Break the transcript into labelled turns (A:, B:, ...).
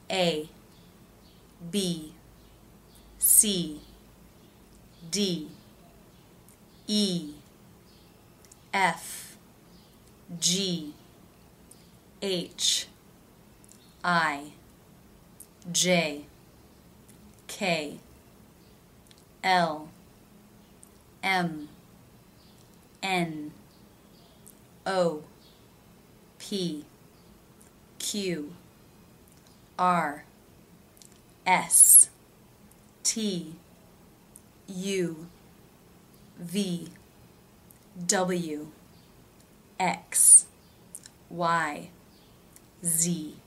A: A, B, C, D, E, F, G, H, I, J, K, L, M, N, O, P, Q, R, S, T, U, V, W, X, Y, Z.